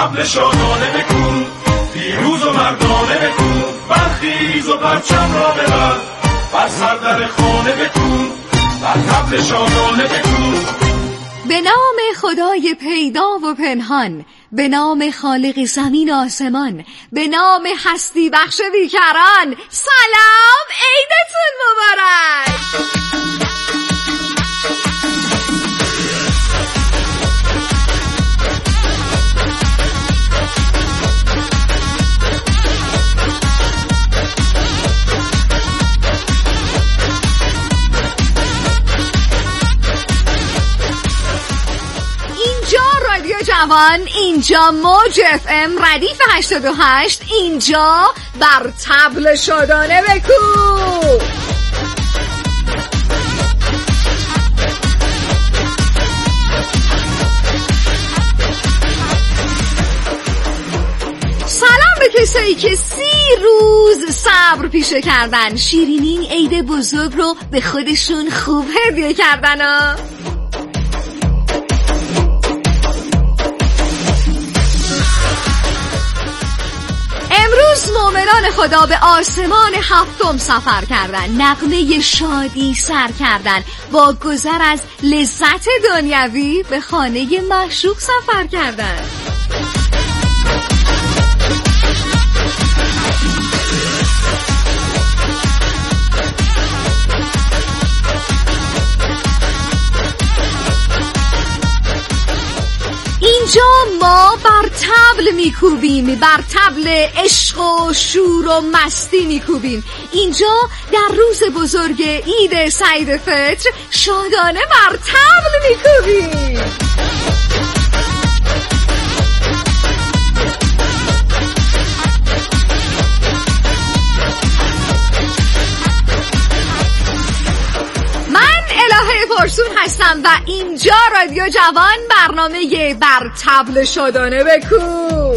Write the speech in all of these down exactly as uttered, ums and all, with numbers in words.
طبل شادانه بکن، پیروز و مردانه بکن، برخیز و پرچم را ببر، بر سر در خانه بکن، بر طبل شادانه بکن. به نام خدای پیدا و پنهان، به نام خالق زمین آسمان، به نام هستی بخش بیکران، سلام، عیدتون مبارک. جوان، اینجا موج اف ام ردیف هشتاد و هشت، اینجا بر طبل شادانه بکو. سلام به کسایی که سی روز صبر پیشه کردن، شیرینی عید بزرگ رو به خودشون خوب هدیه کردن ها. امروز مؤمنان خدا به آسمان هفتم سفر کردن، نغمه شادی سر کردن، با گذر از لذت دنیوی به خانه معشوق سفر کردن. اینجا ما بر طبل میکوبیم، بر طبل عشق و شور و مستی میکوبیم. اینجا در روز بزرگ عید سعید فطر شادانه بر طبل میکوبیم. پرسون هستم و اینجا رادیو جوان، برنامه بر طبل شادانه بکو.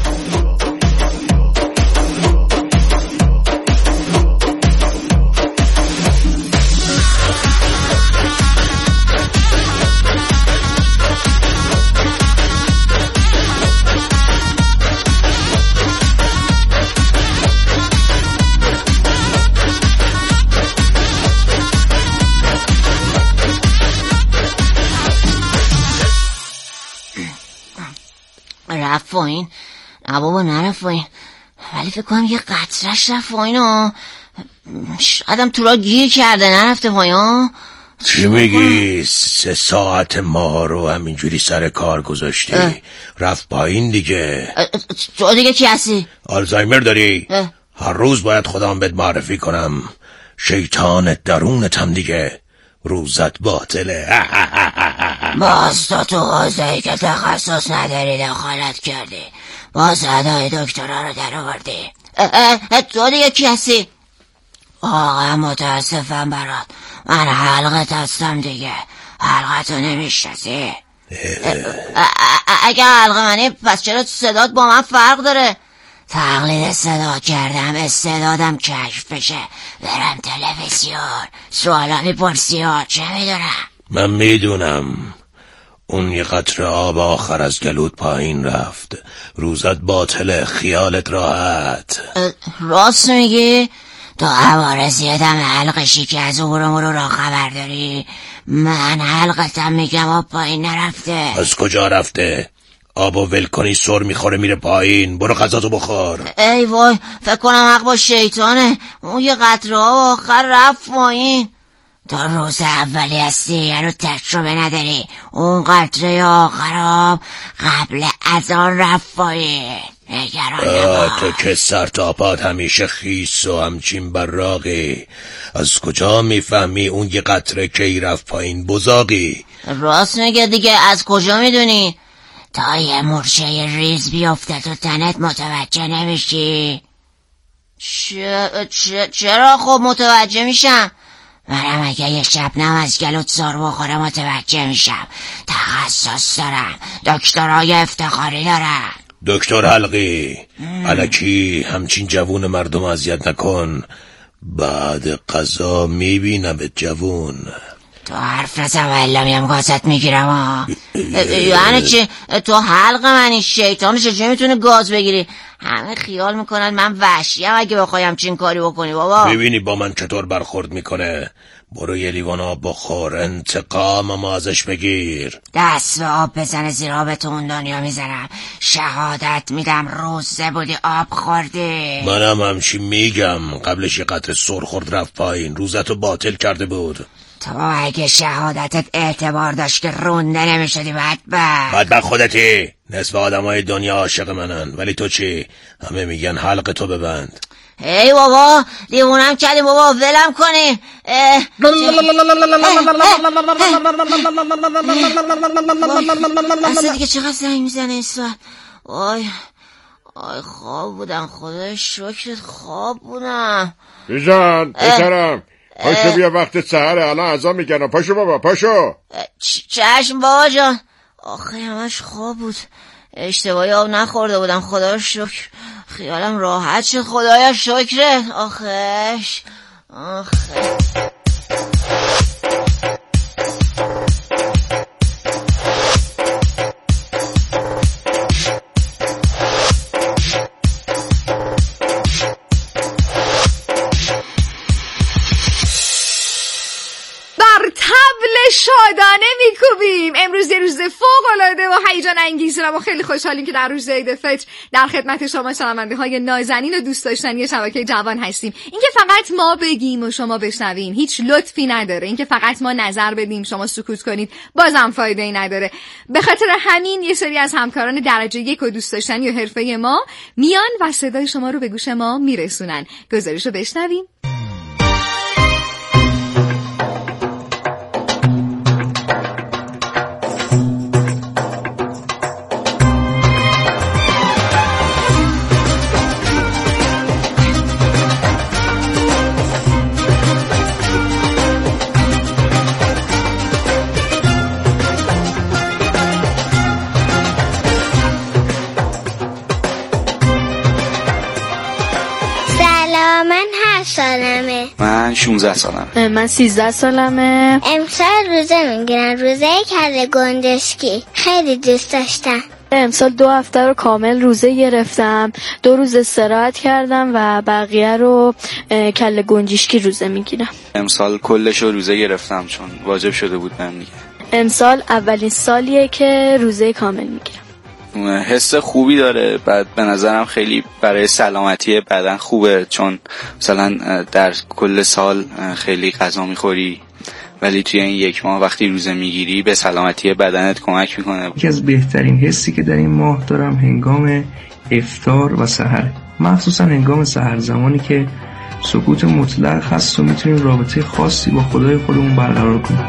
رفت پایین؟ نه بابا نرفت پایین، ولی فکر کنم یه قطرش رفت پایین ها. شایدم تو را گیر کرده نرفته پایین. چی میگی؟ سه ساعت ما رو همینجوری سر کار گذاشتی، رفت پایین دیگه. تو دیگه چی هستی؟ آلزایمر داری؟ اه. هر روز باید خودم بهت معرفی کنم، شیطان درونتم دیگه، روزت باطله. باز تو تو حوزه‌ای که تخصص نداری دخالت کردی، باز ادای دکترا رو در آوردی. تو دیگه کی هستی؟ واقعا متاسفم برات، من حلقت هستم دیگه، حلقتو نمیشناسی. اگه حلقه منی پس چرا صدات با من فرق داره؟ تقلید صدا کردم استعدادم کشف بشه، برم تلویزیون سوالا میپرسی ها، چه میدونم؟ من میدونم اون یه قطره آب آخر از گلوت پایین رفت، روزت باطله، خیالت راحت. راست میگی؟ تو عوارضیتم حلقشی که از امور امور را خبر داری؟ من حلقتم میگم آب پایین نرفته. از کجا رفته؟ آبو ول کنی سر میخوره میره پایین، برو غذاتو بخور. ای وای، فکر کنم حق با شیطانه، اون یه قطره آب آخر رفت پایین. تا روز اولی هستی هنو تجربه نداری، اون قطره آخر آب قبل از آن رفت پایین. نگران نباش. تو که سرتاپات همیشه خیس و همچین براقی، از کجا میفهمی اون یه قطره کی رفت پایین بزاقی؟ راست میگه دیگه، از کجا میدونی؟ تا یه مرشه ریز بیفته تو تنت متوجه نمیشی؟ چ... چرا خب متوجه میشم؟ منم اگه یه شبنم از گلوت سر بخوره متوجه میشم. تخصص دارم، دکترای افتخاری دارم. دکتر حلقی، الکی همچین جوون مردم اذیت نکن، بعد قضا میبینم جوون. تو حرف نزن والا میام گازت میگیرم ها. یعنی چی؟ تو حلق منی شیطان، چجوری میتونه گاز بگیری؟ همه خیال میکنن من وحشیم اگه بخوای همچین کاری بکنی بابا. ببینی با من چطور برخورد میکنه. برو یه لیوان آب بخور، انتقام ما ازش بگیر. دست به آب بزنه زیر آبتون دنیا میزنم. شهادت میدم روزه بودی آب خوردی. منم همچی میگم. قبلش یه قطره سر خورد رفت پایین، روزتو باطل کرده بود. تو اگه شهادتت اعتبار داشت که رونده نمیشدی بدبخت. بدبخت خودتی. نصف آدمای دنیا عاشق منن، ولی تو چی؟ همه میگن حلق تو ببند. ای بابا دیوونم کردیم بابا، ولم کنی. اصلا دیگه چقدر زنگ میزنه این ساعت. آی آی خواب بودم، خدا شکرت خواب بودم. بیژن بهترم، پاشو بیا وقت سحره، الان اذان میگن. پاشو بابا پاشو. چشم بابا جان. آخه همش خواب بود، اشتباهی آب نخورده بودم، خدا شکر. خیالم راحت شد، خدایا شکره. آخش آخه شادانه میکوبیم. امروز یه روز فوق‌العاده و هیجان انگیز و ما خیلی خوشحالیم که در روز عید فطر در خدمت شما شنونده های نازنین و دوست داشتنی شبکه جوان هستیم. اینکه فقط ما بگیم و شما بشنوین هیچ لطفی نداره. اینکه فقط ما نظر بدیم شما سکوت کنید بازم فایده ای نداره. به خاطر همین یه سری از همکاران درجه یک و دوست داشتنی و حرفه‌ای ما میان و صدای شما رو به گوش ما میرسونن. گزارشو بشنویم. من شانزده سالمه. من سیزده سالمه. امسال روزه میگیرم، روزه کله گنجشکی. خیلی دوست داشتم. امسال دو هفته رو کامل روزه گرفتم، دو روز استراحت کردم و بقیه رو کله گنجشکی روزه میگیرم. امسال کلش رو روزه گرفتم چون واجب شده بود بهم دیگه. امسال اولین سالیه که روزه کامل میگیرم. حس خوبی داره، بعد به نظرم خیلی برای سلامتی بدن خوبه، چون مثلا در کل سال خیلی غذا میخوری ولی توی این یک ماه وقتی روزه میگیری به سلامتی بدنت کمک میکنه. یکی از بهترین حسی که در این ماه دارم هنگام افطار و سحر، مخصوصا هنگام سحر، زمانی که سکوت مطلق هست و میتونیم رابطه خاصی با خدای خودمون برقرار کنیم.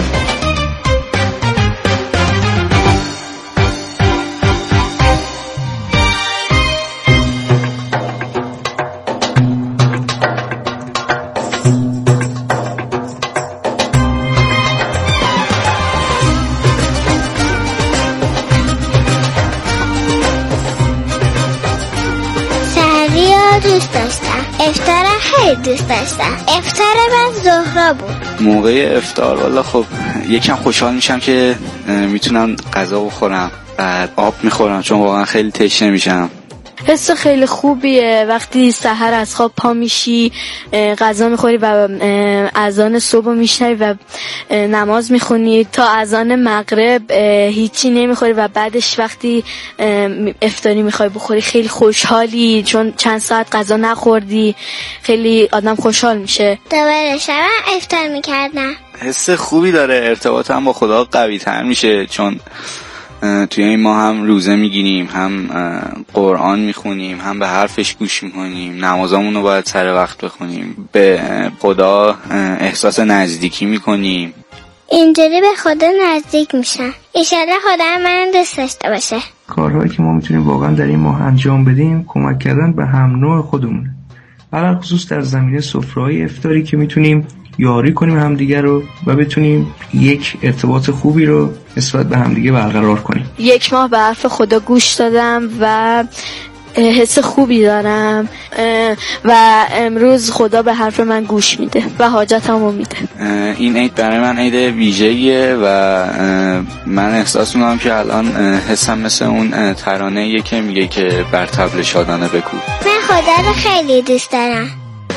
دوست داشتم، افطارم خیلی دوست داشتم. افطار من زهرا بود. موقع افطار والا خب یکم خوشحال میشم که میتونم غذا بخورم، بعد آب میخورم چون واقعا خیلی تشنه میشم. حس خیلی خوبیه وقتی سحر از خواب پا میشی، غذا میخوری و اذان صبح میشنوی و نماز میخونی تا اذان مغرب هیچی نمیخوری و بعدش وقتی افطاری میخوای بخوری خیلی خوشحالی چون چند ساعت غذا نخوردی. خیلی آدم خوشحال میشه. دوباره شب افطار میکردم. حس خوبی داره، ارتباطم با خدا قوی تر میشه چون توی این ما هم روزه میگیریم، هم قرآن میخونیم، هم به حرفش گوش میکنیم، نمازامون رو باید سر وقت بخونیم، به خدا احساس نزدیکی میکنیم. اینجوری به خدا نزدیک میشن. ایشالله خدا من دوست داشته باشه. کارهایی که ما میتونیم واقعا در این ماه انجام بدیم کمک کردن به هم نوع خودمون، علاوه خصوص در زمینه سفره‌های افطاری که میتونیم یاری کنیم همدیگه رو و بتونیم یک ارتباط خوبی رو نسبت به همدیگه برقرار کنیم. یک ماه به حرف خدا گوش دادم و حس خوبی دارم و امروز خدا به حرف من گوش میده و حاجتمو میده. این عید برای من عید ویژه‌ایه و من احساس می‌کنم که الان حسم مثل اون ترانه‌ایه که میگه که بر طبل شادانه بکو. من خدا رو خیلی دوست دارم.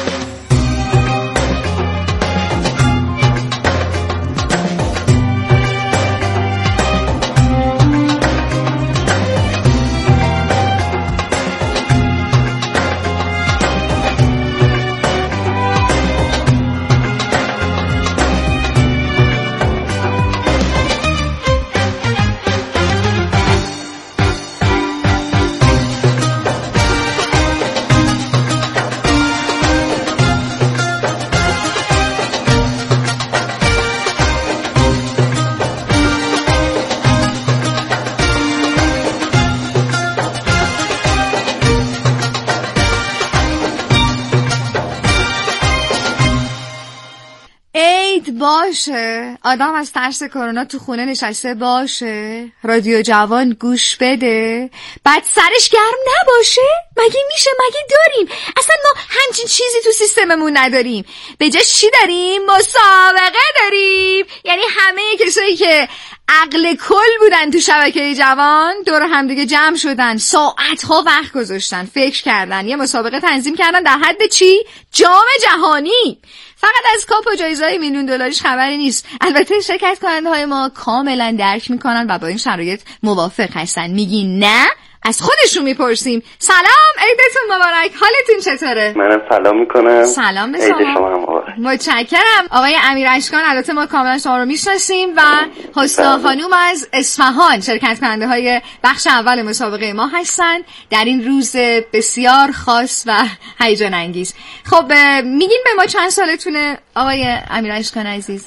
باشه آدم از ترس کرونا تو خونه نشسته باشه، رادیو جوان گوش بده، بعد سرش گرم نباشه. مگه میشه؟ مگه داریم؟ اصلا ما همچین چیزی تو سیستممون نداریم. به جاش چی داریم؟ مسابقه داریم. یعنی همه کسایی که عقل کل بودن تو شبکه جوان دور هم دیگه جمع شدن، ساعتها وقت گذاشتن، فکر کردن، یه مسابقه تنظیم کردن در حد چی؟ جام جهانی. فقط از کاپ و جایزه‌های میلیون دلاریش خبری نیست. البته شرکت کننده های ما کاملا درک میکنن و با این شرایط موافق هستن. میگی نه؟ از خودشون میپرسیم. سلام، عیدتون مبارک، حالتون چطوره؟ منم سلام میکنم. سلام به شما. عید شما هم مبارک. متشکرم. آقای امیر اشکان، البته ما کاملا شما رو میشناسیم و حسنا خانوم از اصفهان شرکت کننده های بخش اول مسابقه ما هستن در این روز بسیار خاص و هیجان انگیز. خب میگین به ما چند سالتونه آقای امیر اشکان عزیز؟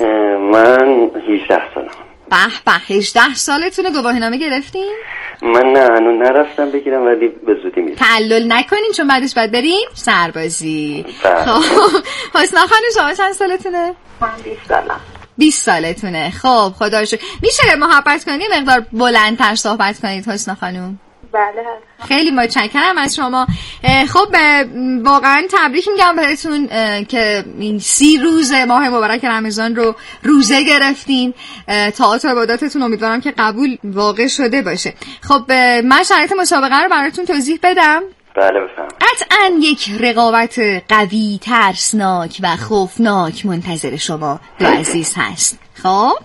من هجده سالم. به به، هجده سالتونه. گواهینامه گرفتین؟ من نه هنوز نرفتم بگیرم ولی به زودی میرم. تعلل نکنین چون بعدش باید بریم سربازی. خب حسنا خانم شما چند سالتونه؟ من بیست سالم. بیست سالتونه. خب خدا رو شکر. میشه محبت کنی مقدار بلندتر صحبت کنید حسنا خانم؟ بله. خیلی متشکرم از شما. خب واقعا تبریک میگم بهتون که این سی روز ماه مبارک رمضان رو روزه گرفتین. طاعات و عباداتتون امیدوارم که قبول واقع شده باشه. خب من شرایط مسابقه رو براتون توضیح بدم. بله بفهم. قطعا یک رقابت قوی، ترسناک و خوفناک منتظر شما دو عزیز هست. خب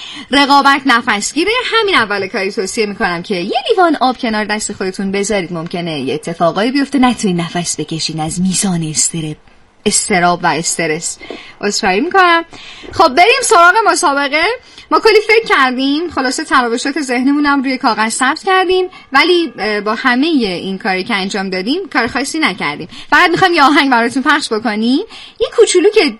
رقابت نفسگیره. همین اول کاری توصیه میکنم که یه لیوان آب کنار دست خودتون بذارید، ممکنه یه اتفاقایی بیفته نتونید نفس بکشین از میزان استراب استراب و استرس. عذرخواهی میکنم. خب بریم سراغ مسابقه. ما کلی فکر کردیم، خلاصه تراوشات ذهنمون هم روی کاغذ ثبت کردیم، ولی با همه این کاری که انجام دادیم کار خاصی نکردیم. فقط میخوایم یه آهنگ براتون پخش بکنیم، یه کوچولو که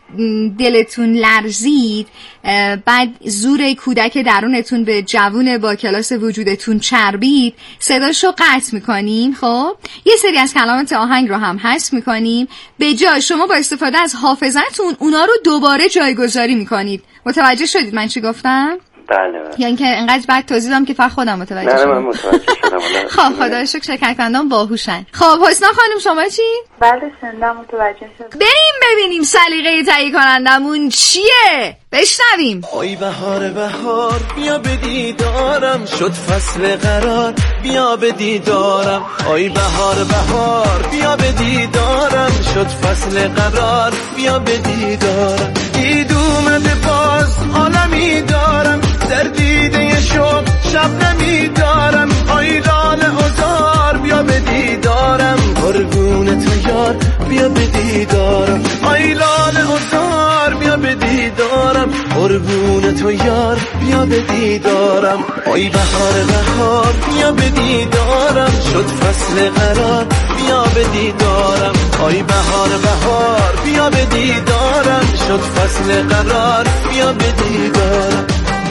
دلتون لرزید، بعد زور کودک درونتون به جوون با کلاس وجودتون چربید، صداشو قطع میکنیم. خب یه سری از کلمات آهنگ رو هم حذف میکنیم، به جای شما با استفاده از حافظتون اونا رو دوباره جایگذاری میکنید. متوجه شدید من چی گفتم؟ بله. یا اینکه انقدر بعد توضیح دادم که فقط خودم متوجه شدم؟ نه من متوجه شدم. خب خدا رو شکر شرکت کنندگان باهوشن. خب حسنا خانم شما چی؟ بله شنیدم، متوجه شدم. بریم ببینیم سلیقه تهیه کنندمون چیه. بشنویم. ای بهار بهار بیا به دیدارم، شد فصل قرار بیا به دیدارم. ای بهار بهار بیا به دیدارم، شد فصل قرار بیا به دیدارم. دید اومده باز عالمی دارم، در دیده شب شب نمیدارم. ای لاله ازار بیا به دیدارم، قربون تو یار بیا به دیدارم. ای لاله ازار بیا به دیدارم، قربون تو یار بیا به دیدارم. ای بهار بهار بیا به دیدارم، شد فصل قرار بیا به دیدارم. ای بهار بهار بیا به دیدارم، شد فصل قرار بیا به دیدارم.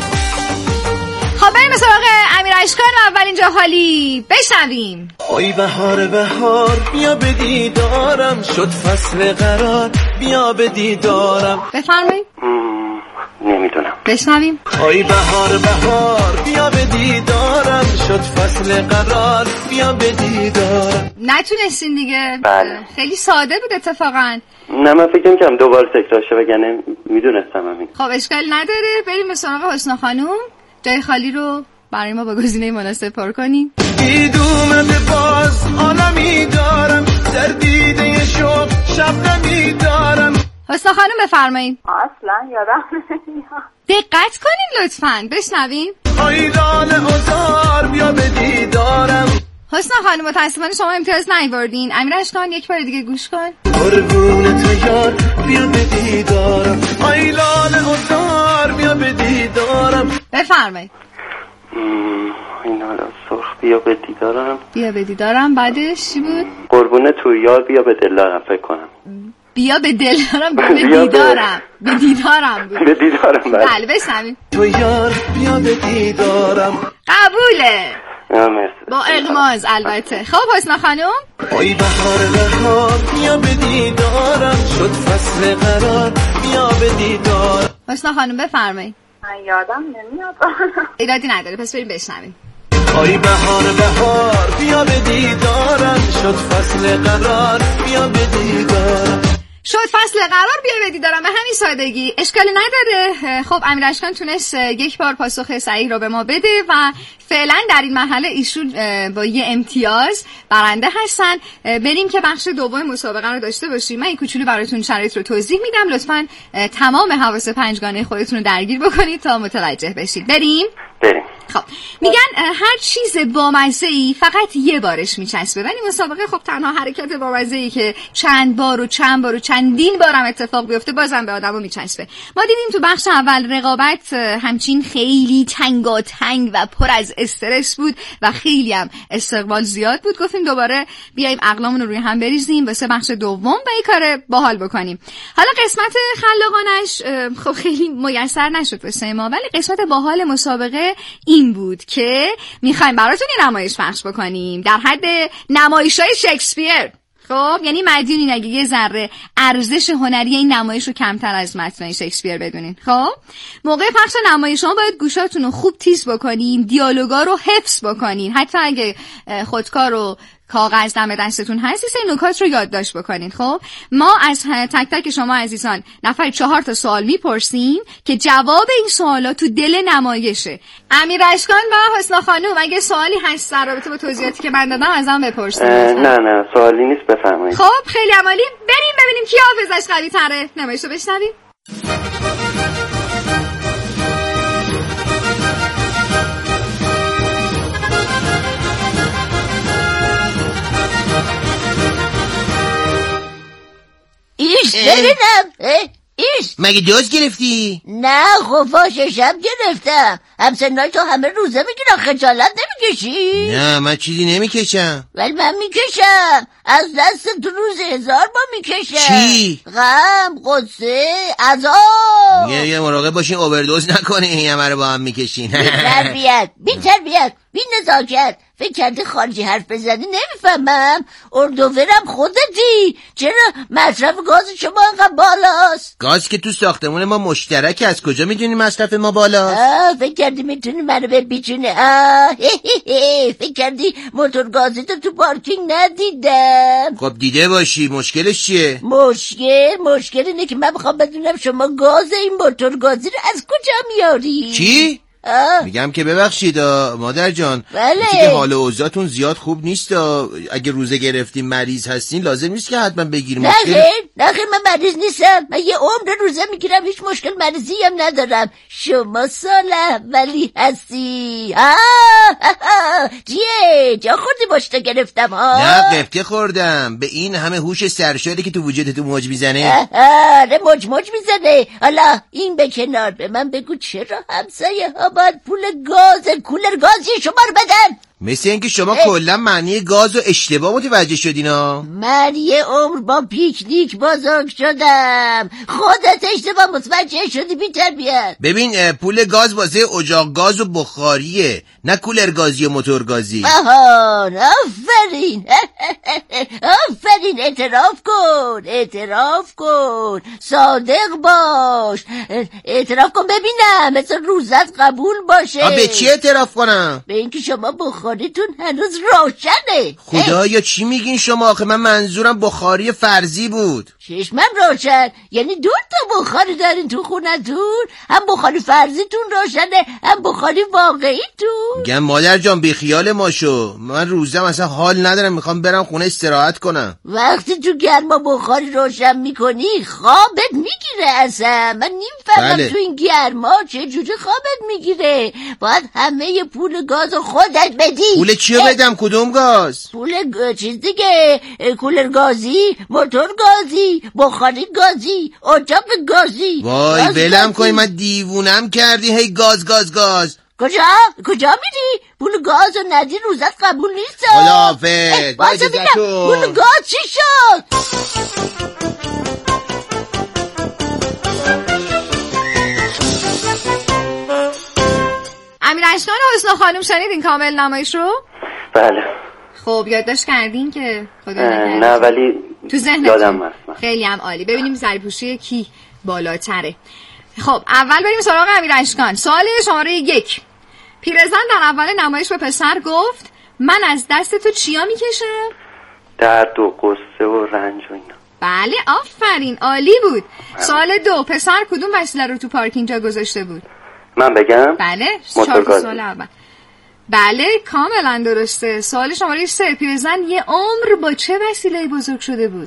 خب بریم سراغ امیر اشکان و اولین جاحالی. بشنویم. ای بهار بهار بیا به دیدارم، شد فصل قرار بیا به دیدارم. بفرمایید. نمیدونم. بشنویم. آی بهار بهار بیا به دیدارم، شد فصل قرار بیا به دیدارم. نتونستین دیگه؟ بله. خیلی ساده بود اتفاقا. نه من فکر می‌کردم دوباره تکرار شه وگرنه میدونستم همین. خب اشکال نداره، بریم به سراغ حسنا خانم. جای خالی رو برای ما با گزینه مناسب پر کنیم. دیدومه به باز عالمی دارم، در دیده شوق شبنمی دارم. حسنا خانم بفرمایید. اصلا یادم نمیاد. دقت کنین لطفاً، بشنوین. آی لاله عذار بیا به دیدارم. حسنا خانم متاسفانه شما امتیاز نیاوردین. امیر اشکان یک بار دیگه گوش کن. قربون تو یار بیا به دیدارم، آی لاله عذار بیا به دیدارم. بفرمایید. این حالا سرخ بیا به دیدارم. بیا به دیدارم بعدش چی بود؟ قربون تو یار بیا به دلدارم فکر کنم. بیا به دلدارم بیا به دیدارم. به دیدارم بود. به دیدارم بله. بله بشنویم. تو یار بیا به دیدارم. قبوله. مرسی. با اغماز البته. خب حسنا خانم. ای بهار بهار بیا به دیدارم، شد فصل قرار بیا به دیدارم. حسنا خانم بفرمایید. من یادم نمیاد. ایرادی نداره، پس بریم بشنویم. ای بهار بهار بیا به دیدارم، شد فصل قرار بیا به دیدارم. شد فصل قرار بیا بدی دارم به همین سادگی. اشکالی نداره. خب امیر اشکان تونست یک بار پاسخ صحیح رو به ما بده و فعلا در این مرحله ایشون با یه امتیاز برنده هستن. بریم که بخش دوم مسابقه رو داشته باشیم. من این کوچولو براتون شرایط رو توضیح میدم، لطفاً تمام حواس پنجگانه خودتون رو درگیر بکنید تا متوجه بشید. بریم بریم. خب میگن هر چیز بامزه‌ای فقط یه بارش میچسبه، ولی مسابقه خب تنها حرکت بامزه‌ای که چند بار و چند بار و چندین بارم اتفاق بیفته بازم به آدمو میچسبه. ما دیدیم تو بخش اول رقابت همچین خیلی تنگاتنگ و پر از استرس بود و خیلی هم استقبال زیاد بود. گفتیم دوباره بیایم عقلامون رو روی هم بریزیم واسه بخش دوم و این کار باحال بکنیم. حالا قسمت خلاقانش خب خیلی میسر نشد واسه ما، ولی قسمت باحال مسابقه این بود که میخوایم براتون یه نمایش پخش بکنیم در حد نمایش‌های شکسپیر. خب یعنی مدیونین اگه یه ذره ارزش هنری این نمایش رو کمتر از متن شکسپیر بدونین. خب موقع پخش نمایش شما باید گوشاتون رو خوب تیز بکنین، دیالوگا رو حفظ بکنین، حتی اگه خودکار رو کاغذ دم دستتون هست این نکات رو یادداشت بکنین. خب ما از تک تک شما عزیزان نفر چهار تا سوال میپرسیم که جواب این سوالا تو دل نمایشه. امیر اشکان و حسنا خانم اگه سوالی هست در رابطه با توضیحاتی که من دادم ازم بپرسید. نه نه سوالی نیست بفرمایید. خب خیلی عالی، بریم ببینیم کی حافظش قوی تره. نمایش رو بشنویم. ایش ببینم ایش مگه دوز گرفتی؟ نه خفاششم گرفتم. همسنای تو همه روزه میگیرن، خجالت نمیکشی؟ نه من چیزی نمیکشم. ولی من میکشم، از دست تو روز هزار با میکشم. چی؟ غم، قصه، عذاب. یه یه مراقب باشین اووردوز نکنین، این همه رو با هم میکشین. بی تربیت بی تربیت بی نزاکت. فکر کردی خارجی حرف بزنی نمیفهمم؟ اردوورم خودتی. چرا مصرف گاز شما انقدر بالاست؟ گاز که تو ساختمون ما مشترک، از کجا میدونی مصرف ما بالاست؟ آه فکر کردی میتونی منو بپیچونی؟ آه فکر کردی موتور گازی تو تو پارکینگ ندیدم؟ خب دیده باشی، مشکلش چیه؟ مشکل مشکل اینه که من بخوام بدونم شما گاز این موتور گازی رو از کجا میاری؟ چی؟ آه. میگم که ببخشید مادر جان، بله. که حال اوضاعتون زیاد خوب نیست. اگه روزه گرفتیم مریض هستین لازم نیست که حتما بگیریم. نه خیر نه خیر من مریض نیستم. من یه عمر روزه میگیرم، هیچ مشکل مریضی هم ندارم. شما سال اولی هستی. آه چیه جا خوردی باشتا گرفتم ها؟ نه قفطه خوردم. به این همه هوش سرشاری که تو وجودت موج میزنه. آره موج موج میزنه. حالا این به کنار، به من بگو چرا همسایه ها باید پول گاز کولر گازی شما رو بدن؟ مثل اینکه شما کلا معنی گاز و اشتباه متوجه شدین ها. من یه عمر با پیکنیک بزرگ شدم. خودت اشتباه متوجه شدی بی تربیت. ببین پول گاز واسه اجاق گاز و بخاریه، نه کولر گازی و موتور گازی. بهار آفرین آفرین، اعتراف کن اعتراف کن، صادق باش، اعتراف کن ببینم مثل روزت قبول باشه. به چی اعتراف کنم؟ به اینکه شما بخاریتون هنوز روشنه. خدایا چی میگین شما؟ آخه من منظورم بخاری فرضی بود. چشمم روشن، یعنی دو تا بخاری دارین تو خونتون؟ هم بخاری فرضیتون روشنه هم بخاری واقعیتون؟ میگم مادر جان بی خیال ما شو، من روزم اصلا حال ندارم، میخوام برم خونه استراحت کنم. وقتی تو گرما بخاری روشن میکنی خوابت میگیره اصلا. من نمیفهمم بله. تو این گرما چه جوری خوابت میگیره؟ باید همه پول گاز خودت بدی. پول چیو بدم؟ کدوم گاز؟ پول گ... چیز دیگه، کولر گازی، موتور گازی، بخاری گازی، اجاق گازی. وای ولم کنی، من دیوونم کردی هی گاز گاز گاز. کجا؟ کجا میری؟ پول گاز رو ندی روزت قبول نیست. خداحافظ. بازم میدم پول گاز چی شد؟ امیر اشکان و حسنا خانم شنیدین کامل نمایش رو؟ بله. خب یادداشت کردین که خدا نه ولی تو ذهنتون یادم هست. خیلی هم عالی. ببینیم زریپوشی کی بالاتره. خب اول بریم سراغ امیر اشکان. سوال شماره یک. پیرزن در اول نمایش به پسر گفت من از دست تو چیا میکشم؟ درد و قصه و رنج و اینا. بله آفرین، عالی بود. سوال دو. پسر کدوم وسیله رو تو پارکینگ جا گذاشته بود؟ من بگم؟ بله. چهار تا سوال اول. بله کاملا درسته. سوال شماره سه. پیرزن یه عمر با چه وسیله بزرگ شده بود؟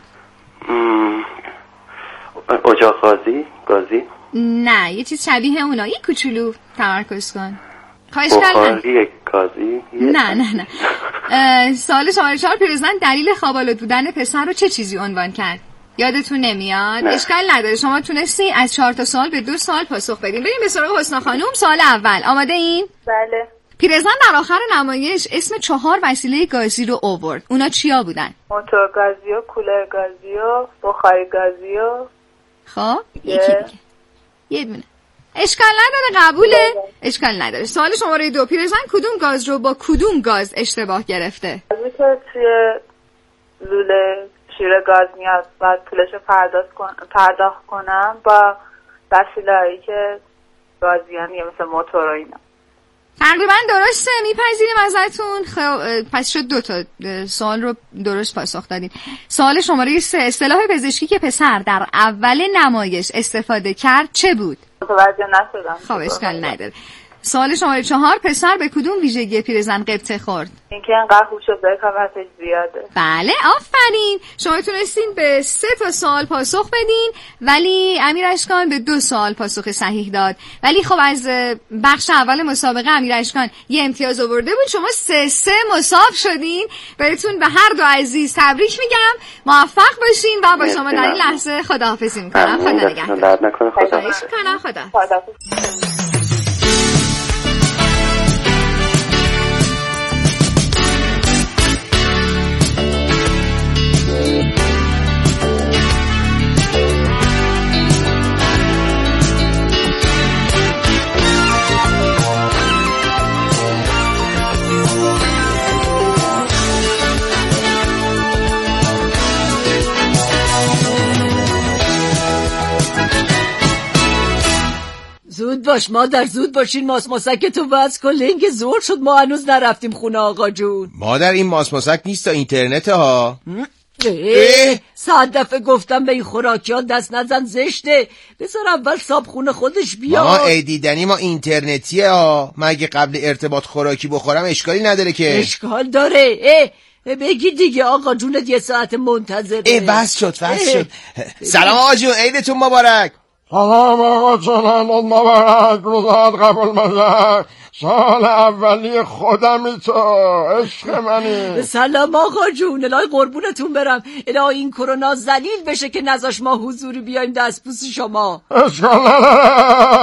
اجاق گازی؟ گازی؟ نه یه چیز شبیه اونا. یه کوچولو تمرکز کن. بخاری گازی؟ نه نه نه. سوال شماره چهار. پیرزن دلیل خواب‌آلود بودن پسر رو چه چیزی عنوان کرد؟ یادتون نمیاد؟ نه. اشکال نداره، شما تونستی از چهار تا سوال به دو سوال پاسخ بدین. بریم به سراغ حسنا خانم. سوال اول آماده این؟ بله. پیرزن در آخر نمایش اسم چهار وسیله گازی رو آورد. اونا چیا بودن؟ موتور گازی و کولر گازی و بخاری گازی و خب یکی دیگه یه دونه. اشکال نداره قبوله؟ اشکال نداره. سوال شماره دو. پیرزن کدوم گاز رو با کدوم گاز اشتباه گرفته؟ گازی که توی لوله شیر گاز میاد باید پولشو پرداخت کن... پرداخت کنم با وسیله‌ای که گازیان یا مثل موتور و اینا. تقریبا درسته، میپذیریم ازتون. خب پس شد دو تا سوال رو درست پاسخ دادین. سوال شماره سه. اصطلاح پزشکی که پسر در اول نمایش استفاده کرد چه بود؟ متوجه نشدم. خب اشکال نداره. سوال شماره چهار. پسر به کدوم ویژگی پیرزن قبطه خورد؟ اینکه انقدر خوب شده کامتش زیاده. بله آفرین، شما تونستین به سه تا سوال پاسخ بدین ولی امیر اشکان به دو سوال پاسخ صحیح داد. ولی خب از بخش اول مسابقه امیر اشکان یه امتیاز آورده بود، شما سه سه مساوی شدین. بهتون به هر دو عزیز تبریک میگم، موفق باشین و با شما در این لحظه خداحافظی میکنم. خدا نگهدار. خواهش میکنم. خدا. زود باش مادر، زود باشین ماسماسک تو وز کن، لنگ زور شد ما هنوز نرفتیم خونه آقا جون. مادر این ماسماسک نیست تا اینترنت ها. اه صد دفعه گفتم به این خوراکی ها دست نزن، زشته. بذار اول صابخونه خودش بیاد. ما ایدیدنی ما اینترنتیه ها. مگه قبل ارتباط خوراکی بخورم اشکالی نداره که؟ اشکال داره. اه بگی دیگه آقا جونت یه ساعت منتظره. ای بس شد بس شد. سلام آقا جون، عیدتون مبارک. سلام آقا جون، مبارک، روزات قبول مبارک. سال اولی خودمی تو، عشق منی. سلام آقا جون، الهی قربونتون برم. الهی این کرونا ذلیل بشه که نذاش ما حضوری بیایم دستبوس شما. اشکال نداره،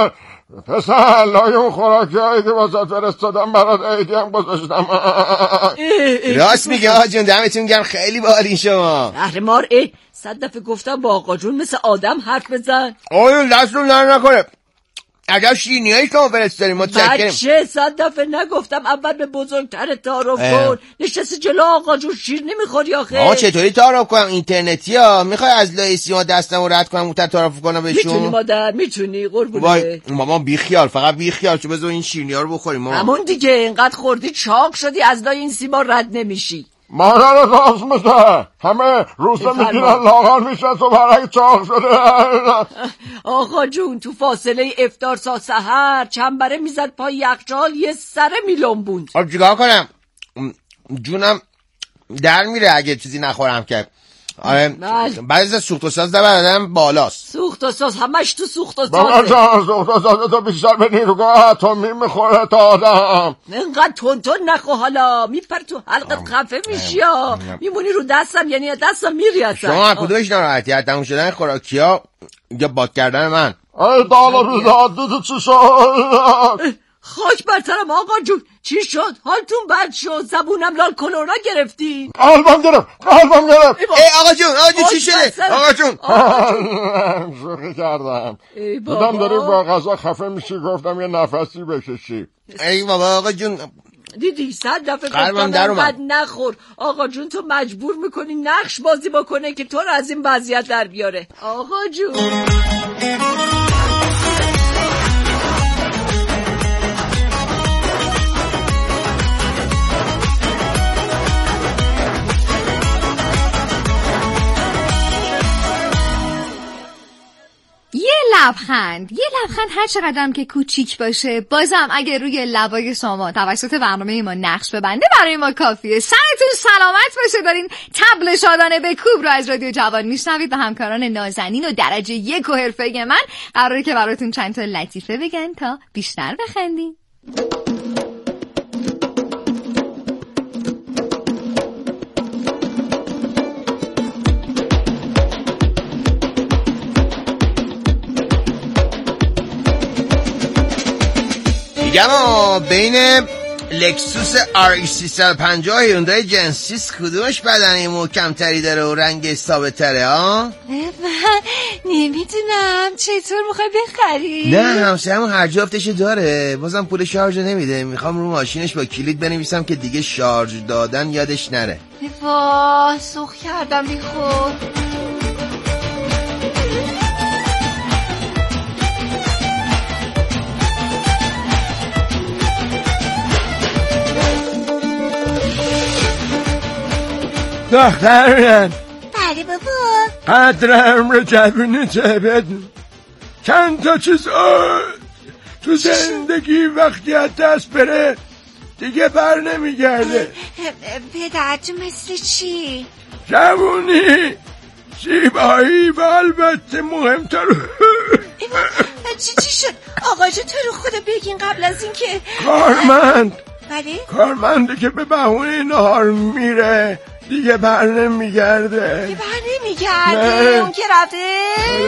پسر لای اون خوراکی هایی که واسه فرستادم برات عیدی هم گذاشتم. راست میگه آقا جون، دمتون گرم، خیلی باحالین شما. قهرمان ای صد دفعه گفتم با آقا جون مثل آدم حرف بزن. آقا دستون در نکنه، اگر شیرینی هایی شما فرستاریم متشکرم. بچه صد دفعه نگفتم اول به بزرگتر تعارف کن. نشستی جلو آقا جون شیر نمیخوری آخه. آقا چطوری تعارف کنم؟ اینترنتی ها میخوای از لای سیما دستمو رد کنم اون تعارف کنم بهشون؟ میتونی مادر، میتونی قربونه. وای ماما بی خیال، فقط بی خیال، چه بذار این شیرینی ها رو بخوریم ماما. همون دیگه اینقدر خوردی چاق شدی از لای این سیما رد نمیشی. مادر راست میگه، همه روسه میگیرن لاغر میشن تو برای چاق شده. آقا جون تو فاصله افطار تا سحر چنبره میزد پای یخچال یه سره میلنبوند. آب چیکار کنم؟ جونم در میره اگه چیزی نخورم که. آره بعضی از سوخت و ساز در بردم بالاست. سوخت و ساز همش تو سوخت و سازه. بابا جان سوخت و ساز تو بیشتر به نیروگاه اتمی میخوره تا آدم. اینقدر تون تون نخو حالا میپر تو حلقت خفه میشی یا میمونی رو دستم، یعنی دستم میری اصلا. شما کدومش ناراحتی؟ از تموم شدن خوراکی ها یا باد کردن من؟ ای دالا بیداد دیدی چی شد؟ خاک برترم آقا جون، چی شد؟ حالتون بد شد؟ زبونم لال کلورا گرفتین؟ قلبم گرفت قلبم گرفت. ای آقا جون آقا جون چی شده؟ آقا جون شوخی کردم، دیدم داری با غذا خفه میشی گفتم یه نفسی بکشی. ای بابا آقا جون دیدی صد دفعه گفتم بد نخور. آقا جون تو مجبور میکنی نقش بازی بکنه که تو رو از این وضعیت در بیاره. آقا جون یه لبخند، یه لبخند هر چقدرم که کوچیک باشه بازم اگه روی لبای شما توسط برنامه ما نقش ببنده برای ما کافیه. سرتون سلامت باشه. دارین طبل شادانه به کوب رو از رادیو جوان میشنوید و همکاران نازنین و درجه یک و حرفه من قراره که براتون چند تا لطیفه بگن تا بیشتر بخندین. میگم بین لکسوس آر ایکس سیصد و پنجاه و هیوندای جنسیس کدومش بدنه محکم‌تری داره و رنگ ثابت‌تره ها؟ نمیدونم چطور میخوای بخری؟ نه همسایه‌مون هر جفتشو داره، بازم پول شارژ نمیده. میخوام رو ماشینش با کلید بنویسم که دیگه شارژ دادن یادش نره. واه سوخ کردم بی خود. دخترم بله بابا. قدرم رو جبونه جبت چند تا چیز تو زندگی وقتی از دست بره دیگه بر نمیگرده. پدرجو مثل چی؟ جوونی، زیبایی و البته مهمتر چی چی شد؟ آقا جو تو رو خدا بگین قبل از این که کارمند. بله؟ کارمنده که به بهونه نهار میره دیگه بر نمیگرده. دیگه بر نمیگرده؟ اون که رفته؟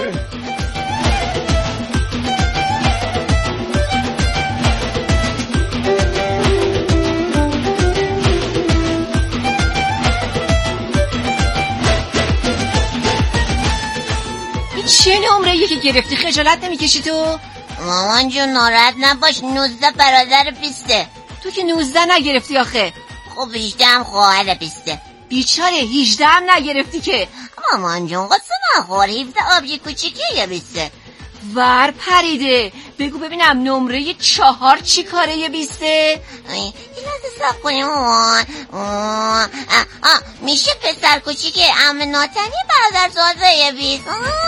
این چه نمره که گرفتی؟ خجالت نمیکشی تو؟ مامان جون ناراحت نباش، نوزده برادر بیسته. تو که نوزده نگرفتی آخه. خب هیجده هم خواهر بیسته. بیچاره هیجده هم نگرفتی که. مامان جون قصه نخور، هفده آبجی کوچیکیه یا بیسته. ور پریده، بگو ببینم نمره چهار چی کاره یه بیسته؟ این لازه سب کنیم مامان. آه آه میشه پسر کوچیک عم ناتنی برادر زاده یه بیست.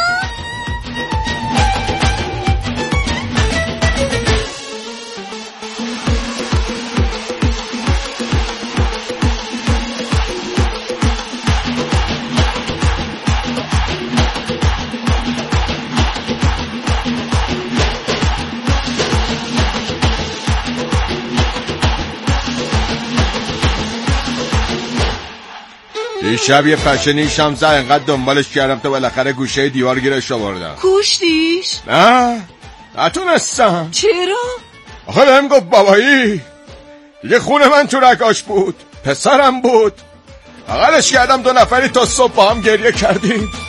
دیشب یه فشنی شمسه انقدر دنبالش کردم تا بالاخره گوشه دیوار گیرش آوردم. کشتیش؟ نه نتونستم. چرا؟ آخه بهم گفت بابایی دیگه خونه من تو رگاش بود، پسرم بود، بغلش کردم دو نفری تا صبح با هم گریه کردیم.